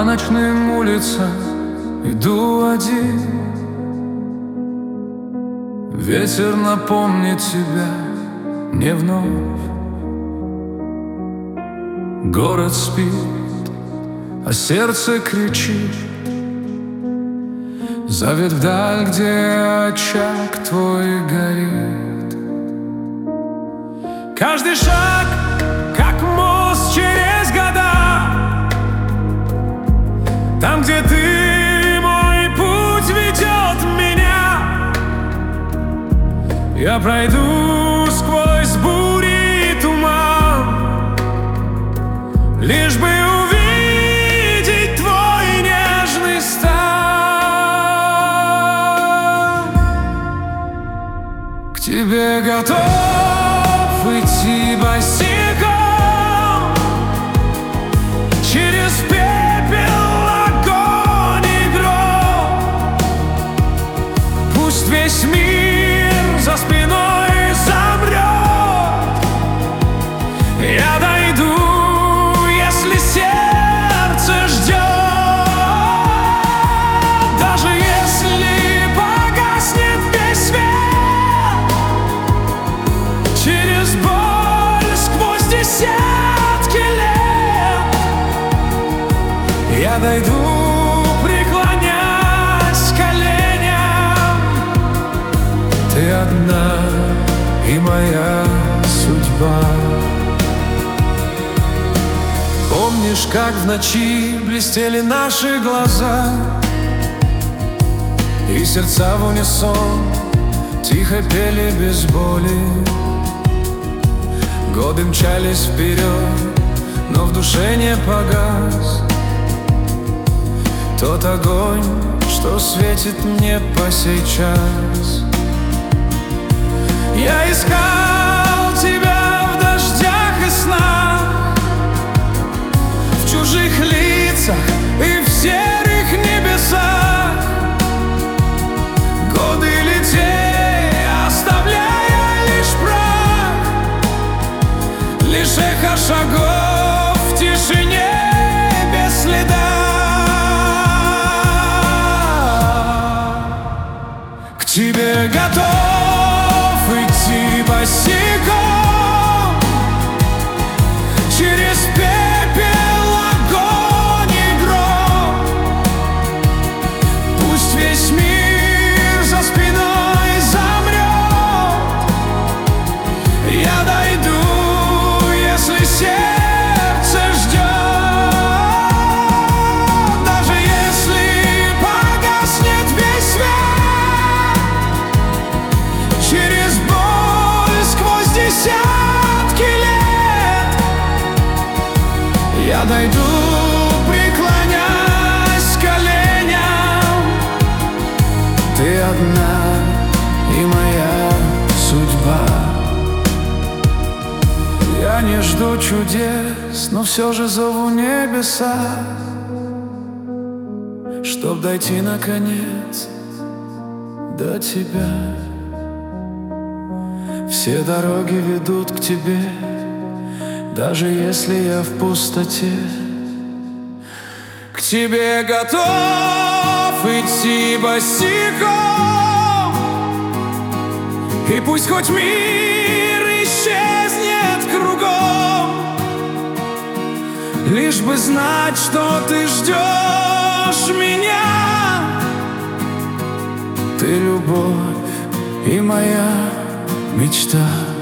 ночным улицам иду один. Ветер напомнит тебя не вновь. Город спит, а сердце кричит, зовет вдаль, где очаг твой горит. Каждый шаг, как мост через года, там, где ты, мой путь ведет меня. Я пройду сквозь бури и туман, лишь бы увидеть твой нежный стан. К тебе готов идти босиком через пепел, огонь и гром. Пусть весь мир за спиной замрет, я дойду, если сердце ждет. Даже если погаснет весь свет, через боль сквозь десятки лет я дойду, преклонясь коленям. Ты одна и моя судьба. Помнишь, как в ночи блестели наши глаза, и сердца в унисон тихо пели без боли. Годы мчались вперед, но в душе не погас тот огонь, что светит мне по сей час. Я искал тебя в дождях и снах, в чужих лицах и в серых небесах. Годы летели, оставляя лишь прах, лишь эхо шагов в тишине без следа. К тебе готов идти босиком через пепел, огонь и гром. Пусть весь мир за спиной замрет, я дойду, если сердце ждет. Даже если погаснет весь свет, через боль сквозь десятки лет я дойду, преклонясь коленям. Ты одна и моя судьба. Я не жду чудес, но все же зову небеса, чтоб дойти наконец до тебя. Все дороги ведут к тебе, даже если я в пустоте. К тебе готов идти босиком, и пусть хоть мир исчезнет кругом, лишь бы знать, что ты ждешь меня. Ты любовь и моя мечта.